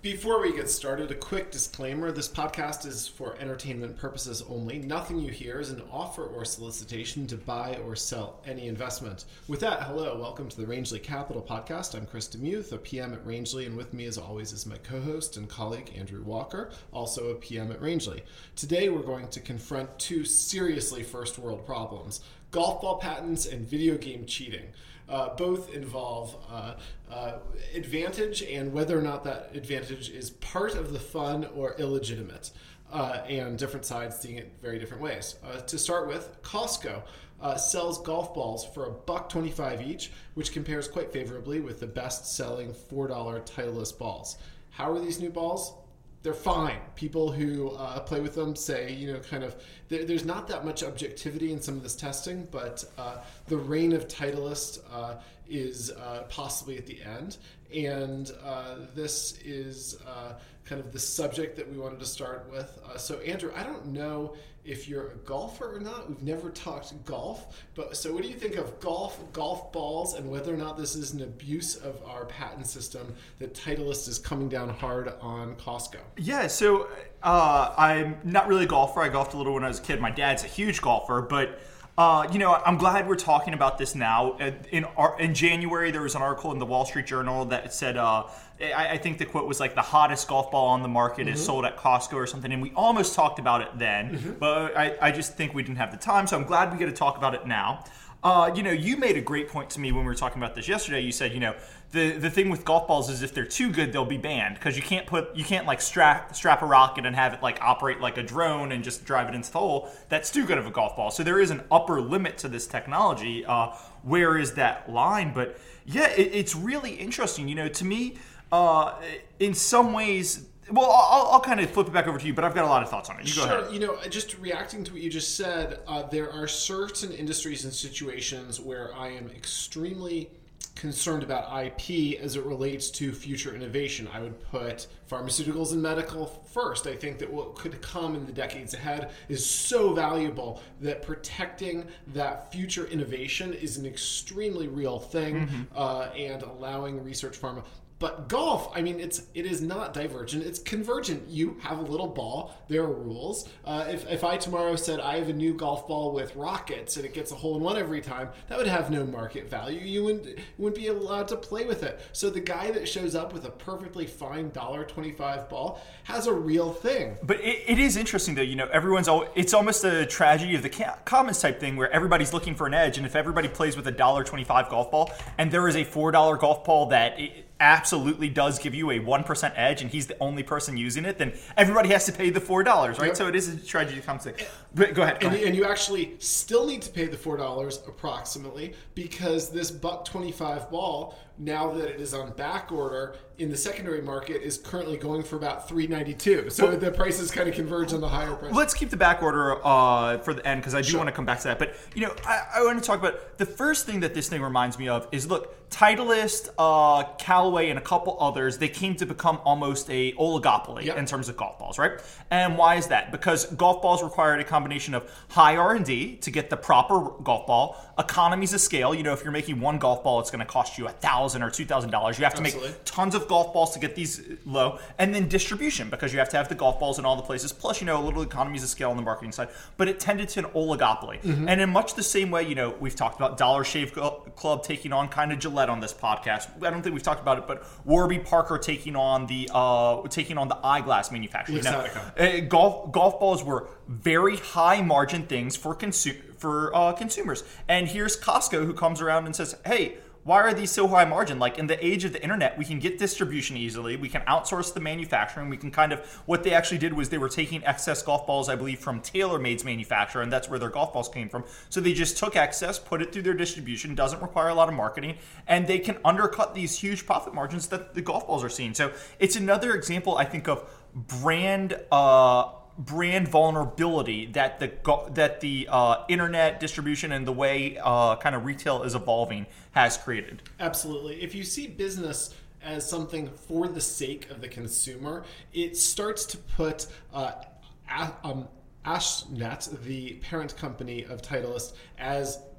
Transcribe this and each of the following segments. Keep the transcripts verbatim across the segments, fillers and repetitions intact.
Before we get started, a quick disclaimer. This podcast is for entertainment purposes only. Nothing you hear is an offer or solicitation to buy or sell any investment. With that, hello, welcome to the Rangeley Capital Podcast. I'm Chris Demuth, a P M at Rangeley, and with me as always is my co-host and colleague Andrew Walker, also a P M at Rangeley. Today we're going to confront two seriously first world problems: golf ball patents and video game cheating. Uh, both involve uh, uh, advantage and whether or not that advantage is part of the fun or illegitimate, uh, and different sides seeing it very different ways. Uh, to start with, Costco uh, sells golf balls for a buck twenty-five each, which compares quite favorably with the best-selling four dollar Titleist balls. How are these new balls? They're fine. People who uh, play with them say, you know, kind of, there, there's not that much objectivity in some of this testing, but uh, the reign of Titleist uh, is uh, possibly at the end. And uh, this is uh, kind of the subject that we wanted to start with. Uh, so, Andrew, I don't know if you're a golfer or not. We've never talked golf. But so what do you think of golf, golf balls, and whether or not this is an abuse of our patent system that Titleist is coming down hard on Costco? Yeah, so uh, I'm not really a golfer. I golfed a little when I was a kid. My dad's a huge golfer, but Uh, you know, I'm glad we're talking about this now. In our, in January, there was an article in the Wall Street Journal that said, uh, I, I think the quote was like, the hottest golf ball on the market mm-hmm. is sold at Costco or something. And we almost talked about it then, mm-hmm. but I, I just think we didn't have the time. So I'm glad we get to talk about it now. Uh, you know, you made a great point to me when we were talking about this yesterday. You said, you know, the the thing with golf balls is if they're too good, they'll be banned because you can't put you can't like strap strap a rocket and have it like operate like a drone and just drive it into the hole. That's too good of a golf ball. So there is an upper limit to this technology. Uh, where is that line? But yeah, it, it's really interesting. You know, to me, uh, in some ways. Well, I'll, I'll kind of flip it back over to you, but I've got a lot of thoughts on it. You go sure. ahead. You know, just reacting to what you just said, uh, there are certain industries and situations where I am extremely concerned about I P as it relates to future innovation. I would put pharmaceuticals and medical first. I think that what could come in the decades ahead is so valuable that protecting that future innovation is an extremely real thing, mm-hmm. uh, and allowing research pharma. But golf, I mean, it's it is not divergent. It's convergent. You have a little ball. There are rules. Uh, if, if I tomorrow said I have a new golf ball with rockets and it gets a hole-in-one every time, that would have no market value. You wouldn't, you wouldn't be allowed to play with it. So the guy that shows up with a perfectly fine one dollar twenty-five ball has a real thing. But it, it is interesting, though. You know, everyone's all, it's almost a tragedy of the commons type thing where everybody's looking for an edge. And if everybody plays with a one dollar twenty-five golf ball and there is a four dollar golf ball that It, absolutely does give you a one percent edge and he's the only person using it, then everybody has to pay the four dollars, right? Yep. So it is a tragedy comes to. But go ahead. Go and, ahead. and you actually still need to pay the four dollars approximately because this buck twenty-five ball, now that it is on back order in the secondary market, is currently going for about three ninety-two. So well, the prices kind of converge on the higher price. Let's keep the back order uh, for the end because I do sure. want to come back to that. But, you know, I, I want to talk about the first thing that this thing reminds me of is, look, Titleist, uh, Callaway, and a couple others, they came to become almost a oligopoly yep. in terms of golf balls, right? And why is that? Because golf balls required a combination of high R and D to get the proper golf ball, economies of scale. You know, if you're making one golf ball, it's going to cost you one thousand dollars or two thousand dollars. You have to Absolutely. make tons of golf balls to get these low. And then distribution, because you have to have the golf balls in all the places. Plus, you know, a little economies of scale on the marketing side. But it tended to an oligopoly. Mm-hmm. And in much the same way, you know, we've talked about Dollar Shave Club taking on kind of Gillette on this podcast. I don't think we've talked about it, but Warby Parker taking on the uh, taking on the eyeglass manufacturing. Now, uh, golf golf balls were very high margin things for consu- for uh, consumers. And here's Costco who comes around and says, "Hey, why are these so high margin? Like in the age of the internet, we can get distribution easily. We can outsource the manufacturing. We can kind of, what they actually did was they were taking excess golf balls, I believe, from TaylorMade's manufacturer, and that's where their golf balls came from. So they just took excess, put it through their distribution, doesn't require a lot of marketing, and they can undercut these huge profit margins that the golf balls are seeing. So it's another example, I think, of brand uh, brand vulnerability that the that the uh, internet distribution and the way uh, kind of retail is evolving has created. Absolutely. If you see business as something for the sake of the consumer, it starts to put uh, a, um, Ashnet, the parent company of Titleist, as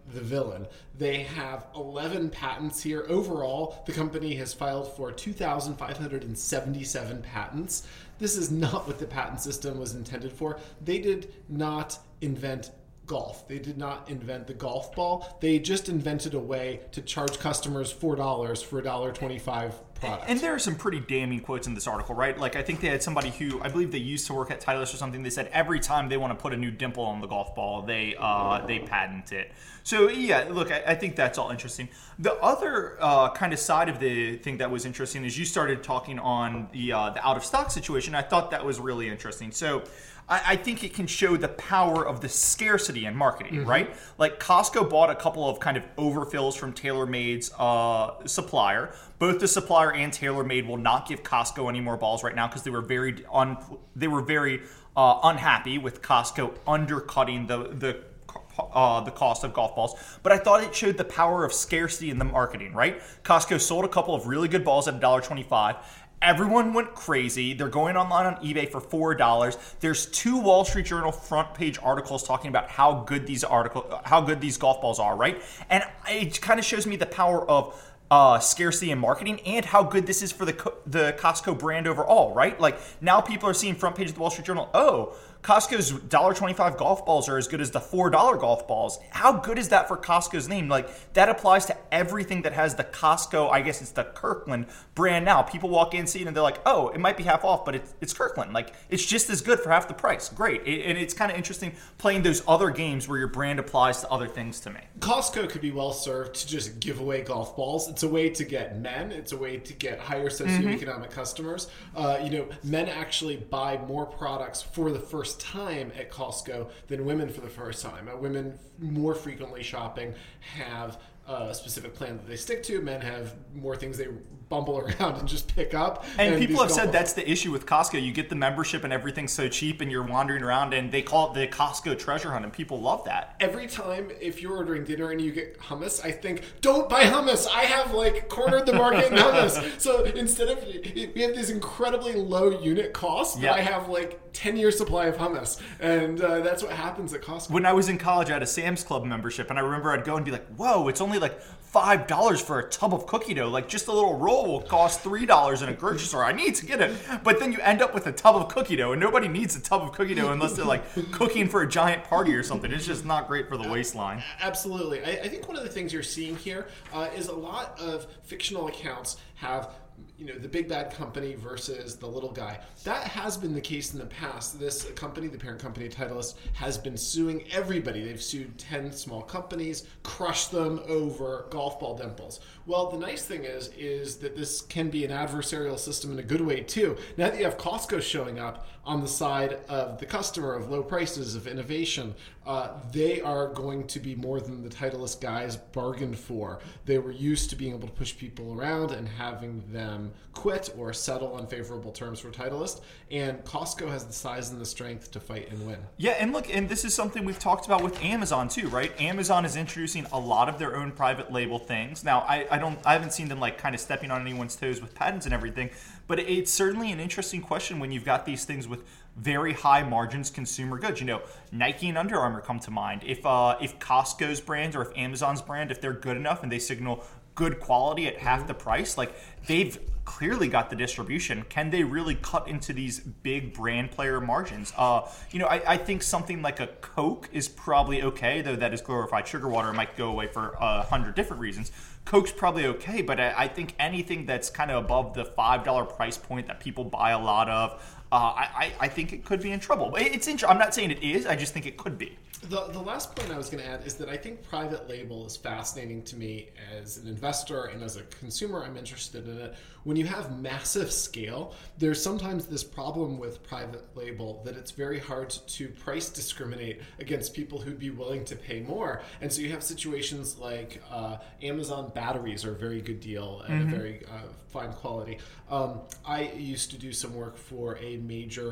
the villain. They have eleven patents here. Overall, the company has filed for two thousand five hundred seventy-seven patents. This is not what the patent system was intended for. They did not invent golf. They did not invent the golf ball. They just invented a way to charge customers four dollars for a one dollar twenty-five product. And there are some pretty damning quotes in this article, right? Like, I think they had somebody who, I believe they used to work at Titleist or something. They said every time they want to put a new dimple on the golf ball, they uh, they patent it. So, yeah, look, I, I think that's all interesting. The other uh, kind of side of the thing that was interesting is you started talking on the uh, the out-of-stock situation. I thought that was really interesting. So, I, I think it can show the power of the scarcity in marketing, mm-hmm. right? Like, Costco bought a couple of kind of overfills from TaylorMade's uh, supplier. Both the supplier and TaylorMade will not give Costco any more balls right now because they were very un- they were very uh, unhappy with Costco undercutting the the uh, the cost of golf balls. But I thought it showed the power of scarcity in the marketing, right? Costco sold a couple of really good balls at one dollar twenty-five. Everyone went crazy. They're going online on eBay for four dollars. There's two Wall Street Journal front page articles talking about how good these article, how good these golf balls are, right? And it kind of shows me the power of uh, scarcity in marketing and how good this is for the the Costco brand overall, right? Like, now people are seeing front page of the Wall Street Journal, oh, Costco's one dollar twenty-five golf balls are as good as the four dollar golf balls. How good is that for Costco's name? Like, that applies to everything that has the Costco, I guess it's the Kirkland brand now. People walk in, see it, and they're like, oh, it might be half off, but it's, it's Kirkland. Like, it's just as good for half the price. Great. It, and it's kind of interesting playing those other games where your brand applies to other things to me. Costco could be well served to just give away golf balls. It's a way to get men. It's a way to get higher socioeconomic mm-hmm. customers. Uh, you know, men actually buy more products for the first time at Costco than women for the first time. Uh, women more frequently shopping have a specific plan that they stick to. Men have more things they bumble around and just pick up. And, and people have said that's the issue with Costco. You get the membership and everything's so cheap and you're wandering around, and they call it the Costco treasure hunt, and people love that. Every time if you're ordering dinner and you get hummus, I think, don't buy hummus. I have like cornered the market in hummus. So instead of, we have this incredibly low unit cost, but yep. I have like ten year supply of hummus. And uh, that's what happens at Costco. When I was in college, I had a Sam's Club membership, and I remember I'd go and be like, whoa, it's only like five dollars for a tub of cookie dough. Like, just a little roll will cost three dollars in a grocery store. I need to get it. But then you end up with a tub of cookie dough, and nobody needs a tub of cookie dough unless they're like cooking for a giant party or something. It's just not great for the waistline. Absolutely. I, I think one of the things you're seeing here uh, is a lot of fictional accounts have, you know, the big bad company versus the little guy. That has been the case in the past. This company, the parent company Titleist, has been suing everybody. They've sued ten small companies, crushed them over golf ball dimples. Well, the nice thing is, is that this can be an adversarial system in a good way too. Now that you have Costco showing up on the side of the customer, of low prices, of innovation, uh, they are going to be more than the Titleist guys bargained for. They were used to being able to push people around and having them quit or settle on favorable terms for Titleist, and Costco has the size and the strength to fight and win. Yeah, and look, and this is something we've talked about with Amazon too, right? Amazon is introducing a lot of their own private label things. Now, I, I don't, I haven't seen them like kind of stepping on anyone's toes with patents and everything, but it's certainly an interesting question when you've got these things with very high margins consumer goods. You know, Nike and Under Armour come to mind. If uh, if Costco's brand or if Amazon's brand, if they're good enough and they signal good quality at half the price, like, they've clearly got the distribution. Can they really cut into these big brand player margins? Uh, you know, I, I think something like a Coke is probably okay, though that is glorified sugar water. It might go away for a hundred different reasons. Coke's probably okay, but I, I think anything that's kind of above the five dollar price point that people buy a lot of, uh, I, I think it could be in trouble. It's in, I'm not saying it is, I just think it could be. The, the last point I was going to add is that I think private label is fascinating to me as an investor, and as a consumer, I'm interested in it. When you have massive scale, there's sometimes this problem with private label that it's very hard to price discriminate against people who'd be willing to pay more. And so you have situations like uh, Amazon batteries are a very good deal and mm-hmm. a very uh, fine quality. Um, I used to do some work for a major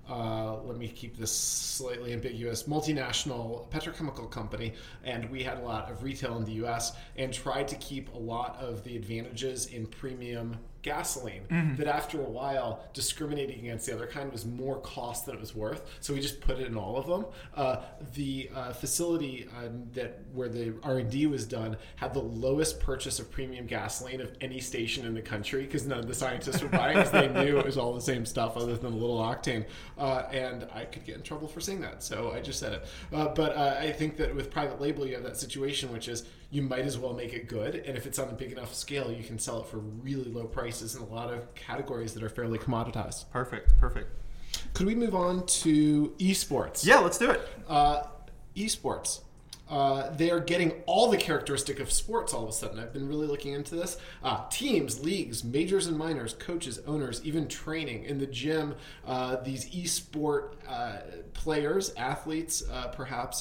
uh, let me keep this slightly ambiguous, multinational petrochemical company, and we had a lot of retail in the U S and tried to keep a lot of the advantages in premium gasoline, mm-hmm. that after a while discriminating against the other kind was more cost than it was worth, so we just put it in all of them. Uh, the uh, facility uh, that where the R and D was done had the lowest purchase of premium gasoline of any station in the country, because none of the scientists were buying, because they knew it was all the same stuff other than a little octane, uh, and I could get in trouble for saying that, so I just said it. Uh, but uh, I think that with private label you have that situation, which is you might as well make it good, and if it's on a big enough scale, you can sell it for really low prices in a lot of categories that are fairly commoditized. Perfect, perfect. Could we move on to esports? Yeah, let's do it. Uh, esports. Uh, they are getting all the characteristic of sports all of a sudden. I've been really looking into this. Uh, teams, leagues, majors and minors, coaches, owners, even training in the gym. Uh, these esport uh, players, athletes, uh, perhaps,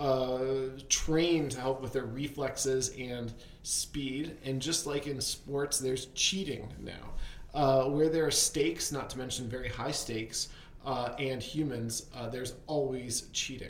uh, train to help with their reflexes and speed. And just like in sports, there's cheating now. Uh, where there are stakes, not to mention very high stakes, uh, and humans, uh, there's always cheating.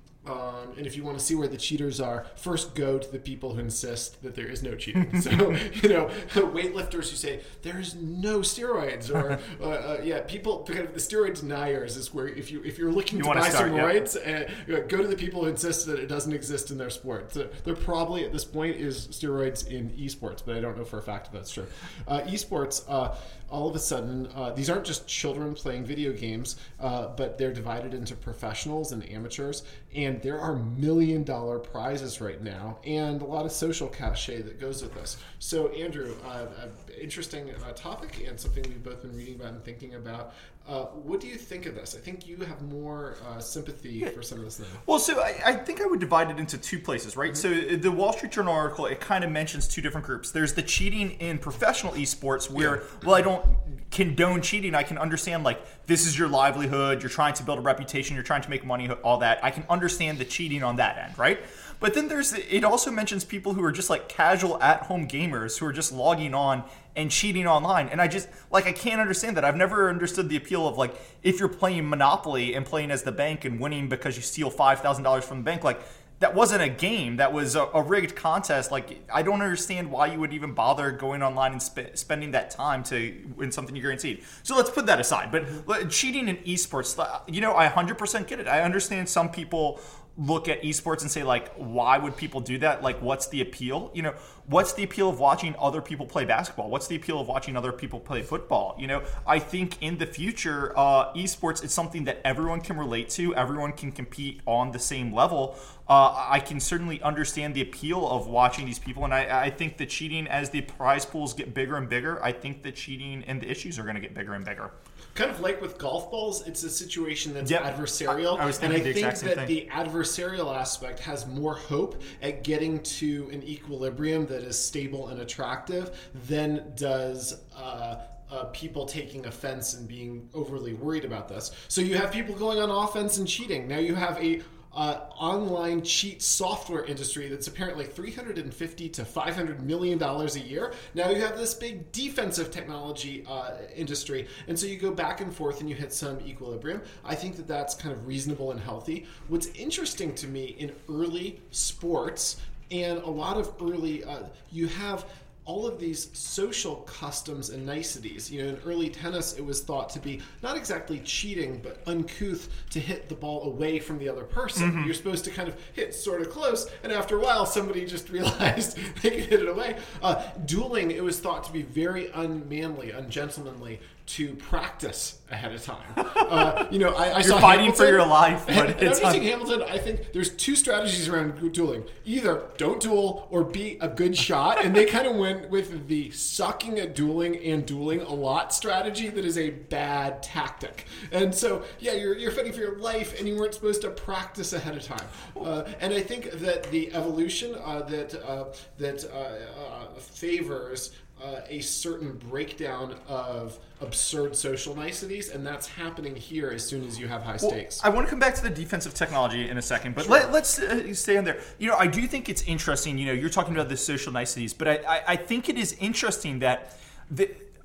Um, and if you want to see where the cheaters are, first go to the people who insist that there is no cheating. So, you know, weightlifters who say there's no steroids, or uh, uh, yeah, people, kind of the steroid deniers is where if you if you're looking you to buy start, steroids, yeah. uh, go to the people who insist that it doesn't exist in their sport. So there probably at this point is steroids in esports, but I don't know for a fact if that's true. Uh, esports. Uh, all of a sudden, uh, these aren't just children playing video games, uh, but they're divided into professionals and amateurs, and there are million dollar prizes right now, and a lot of social cachet that goes with this. So, Andrew, uh, an interesting uh, topic, and something we've both been reading about and thinking about. Uh, what do you think of this? I think you have more uh, sympathy yeah. for some of this now. Well, so I, I think I would divide it into two places, right? Mm-hmm. So the Wall Street Journal article, it kind of mentions two different groups. There's the cheating in professional esports where, yeah. well, I don't condone cheating. I can understand, like, this is your livelihood. You're trying to build a reputation. You're trying to make money, all that. I can understand the cheating on that end, right? But then there's, it also mentions people who are just like casual at-home gamers who are just logging on and cheating online. And I just, like, I can't understand that. I've never understood the appeal of, like, if you're playing Monopoly and playing as the bank and winning because you steal five thousand dollars from the bank, like, that wasn't a game. That was a, a rigged contest. Like, I don't understand why you would even bother going online and sp- spending that time to win something you're guaranteed. So let's put that aside. But cheating in esports, you know, I one hundred percent get it. I understand some people look at esports and say, like, why would people do that? Like, what's the appeal? You know, what's the appeal of watching other people play basketball? What's the appeal of watching other people play football? You know, I think in the future, uh, esports is something that everyone can relate to. Everyone can compete on the same level. Uh, I can certainly understand the appeal of watching these people. And I, I think that cheating, as the prize pools get bigger and bigger, I think that cheating and the issues are going to get bigger and bigger. Kind of like with golf balls, it's a situation that's yep. adversarial. I, I was and I the think that thing. the adversarial aspect has more hope at getting to an equilibrium that is stable and attractive than does uh, uh, people taking offense and being overly worried about this. So you have people going on offense and cheating. Now you have a Uh, online cheat software industry that's apparently three hundred fifty to five hundred million dollars a year. Now you have this big defensive technology uh, industry, and so you go back and forth and you hit some equilibrium. I think that that's kind of reasonable and healthy. What's interesting to me in early sports and a lot of early, uh, you have all of these social customs and niceties. You know, in early tennis, it was thought to be not exactly cheating, but uncouth to hit the ball away from the other person. Mm-hmm. You're supposed to kind of hit sort of close, and after a while, somebody just realized they could hit it away. Uh, dueling, it was thought to be very unmanly, ungentlemanly to practice ahead of time. Uh, you know, I, I You're saw fighting Hamilton, for your life. But and, and it's I'm using Hamilton. I think there's two strategies around dueling: either don't duel or be a good shot. And they kind of went with the sucking at dueling and dueling a lot strategy that is a bad tactic. And so, yeah, you're you're fighting for your life, and you weren't supposed to practice ahead of time. Uh, and I think that the evolution uh, that uh, that uh, uh, favors Uh, a certain breakdown of absurd social niceties, and that's happening here as soon as you have high stakes. Well, I want to come back to the defensive technology in a second, but sure. let, let's uh, stay on there. You know, I do think it's interesting, you know, you're talking about the social niceties, but I, I, I think it is interesting that the,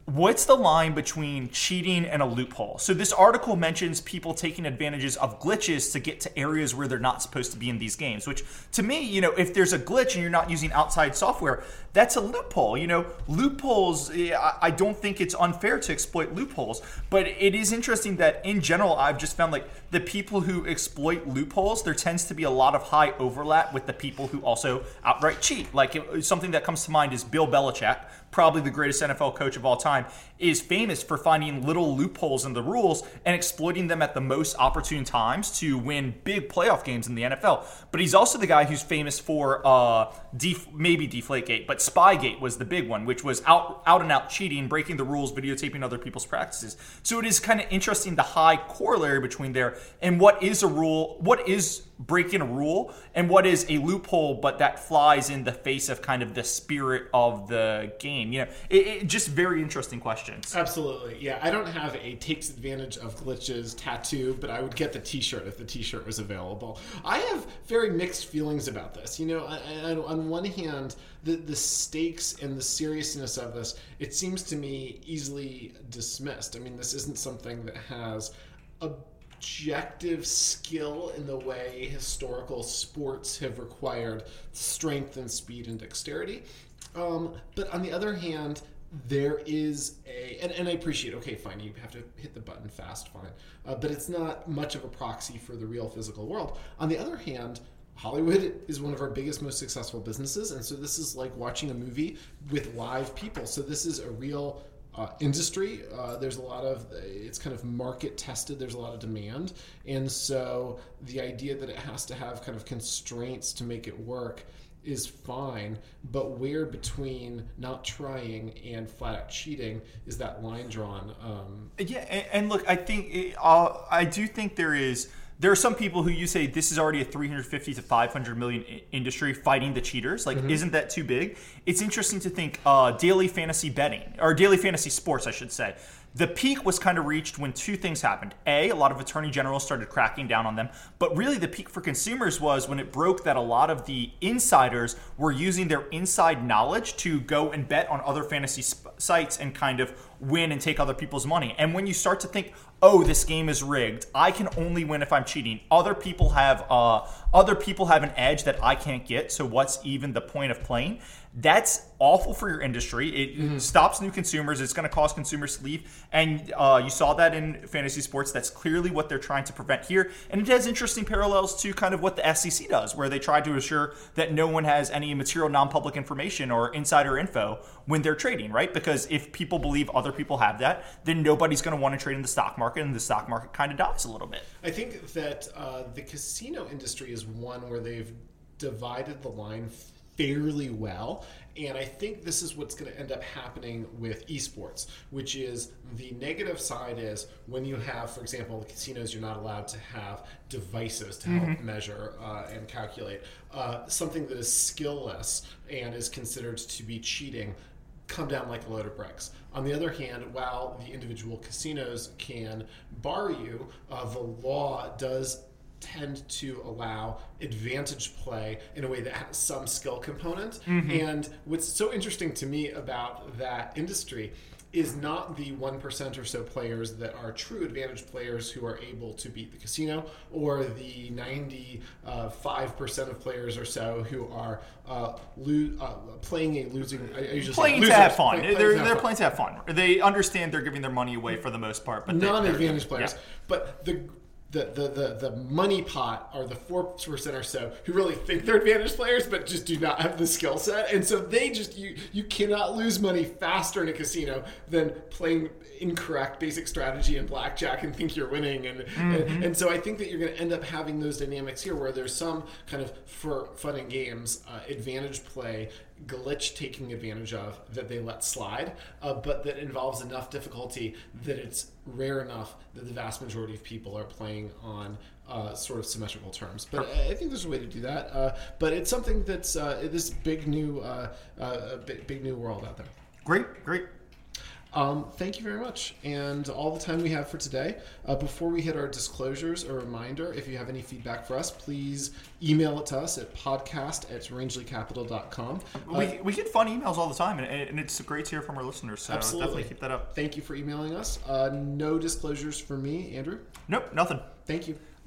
what's the line between cheating and a loophole? So this article mentions people taking advantages of glitches to get to areas where they're not supposed to be in these games, which to me, you know, if there's a glitch and you're not using outside software, that's a loophole. You know, loopholes, I don't think it's unfair to exploit loopholes, but it is interesting that in general, I've just found like the people who exploit loopholes, there tends to be a lot of high overlap with the people who also outright cheat. Like it, something that comes to mind is Bill Belichick, probably the greatest N F L coach of all time, is famous for finding little loopholes in the rules and exploiting them at the most opportune times to win big playoff games in the N F L. But he's also the guy who's famous for uh, def- maybe Deflategate, but Spygate was the big one, which was out, out and out cheating, breaking the rules, videotaping other people's practices. So it is kind of interesting the high corollary between there and what is a rule, what is breaking a rule, and what is a loophole, but that flies in the face of kind of the spirit of the game. You know, it, it just very interesting questions. Absolutely, yeah. I don't have a takes advantage of glitches tattoo, but I would get the T-shirt if the T-shirt was available. I have very mixed feelings about this. You know, I, I, on one hand, the the stakes and the seriousness of this, it seems to me easily dismissed. I mean, this isn't something that has a objective skill in the way historical sports have required strength and speed and dexterity. Um, but on the other hand, there is a, and, and I appreciate, okay, fine, you have to hit the button fast, fine. Uh, but it's not much of a proxy for the real physical world. On the other hand, Hollywood is one of our biggest, most successful businesses. And so this is like watching a movie with live people. So this is a real Uh, industry. Uh, there's a lot of, it's kind of market tested. There's a lot of demand. And so the idea that it has to have kind of constraints to make it work is fine. But where between not trying and flat out cheating is that line drawn? Um, yeah. And, and look, I think, it, uh, I do think there is, there are some people who you say this is already a three hundred fifty to five hundred million industry fighting the cheaters. Like, mm-hmm. Isn't that too big? It's interesting to think uh, daily fantasy betting, or daily fantasy sports, I should say. The peak was kind of reached when two things happened. A, a lot of attorney generals started cracking down on them. But really the peak for consumers was when it broke that a lot of the insiders were using their inside knowledge to go and bet on other fantasy sp- sites and kind of win and take other people's money. And when you start to think, oh, this game is rigged, I can only win if I'm cheating. Other people have uh, other people have an edge that I can't get, so what's even the point of playing? That's awful for your industry. It mm-hmm. stops new consumers. It's going to cause consumers to leave. And uh, you saw that in fantasy sports. That's clearly what they're trying to prevent here. And it has interesting parallels to kind of what the S E C does, where they try to assure that no one has any material non-public information or insider info when they're trading, right? Because if people believe other people have that, then nobody's going to want to trade in the stock market, and the stock market kind of dies a little bit. I think that uh, the casino industry is one where they've divided the line fairly well. And I think this is what's going to end up happening with esports, which is the negative side is when you have, for example, the casinos, you're not allowed to have devices to help mm-hmm. measure uh, and calculate. Uh, something that is skill-less and is considered to be cheating come down like a load of bricks. On the other hand, while the individual casinos can bar you, uh, the law does tend to allow advantage play in a way that has some skill component. Mm-hmm. And what's so interesting to me about that industry is not the one percent or so players that are true advantage players who are able to beat the casino, or the ninety-five percent of players or so who are uh, lo- uh, playing a losing... I usually playing say to have fun. Play, they're they're playing to have fun. They understand they're giving their money away for the most part. But non-advantage players. Yeah. But the... The, the, the, the money pot are the four percent or so who really think they're advantage players but just do not have the skill set. And so they just, you, you cannot lose money faster in a casino than playing incorrect basic strategy in blackjack and think you're winning. And, mm-hmm. and, and so I think that you're going to end up having those dynamics here where there's some kind of, for fun and games, uh, advantage play, glitch taking advantage of that they let slide, uh, but that involves enough difficulty that it's rare enough that the vast majority of people are playing on uh, sort of symmetrical terms. But I think there's a way to do that. Uh, but it's something that's uh, this big new, uh, uh, big, big new world out there. Great, great. Um, thank you very much. And all the time we have for today. Uh, before we hit our disclosures, a reminder, if you have any feedback for us, please email it to us at podcast at rangeley capital dot com. Uh, we, we get fun emails all the time, and, and it's great to hear from our listeners, so absolutely. Definitely keep that up. Thank you for emailing us. Uh, no disclosures for me, Andrew? Nope, nothing. Thank you.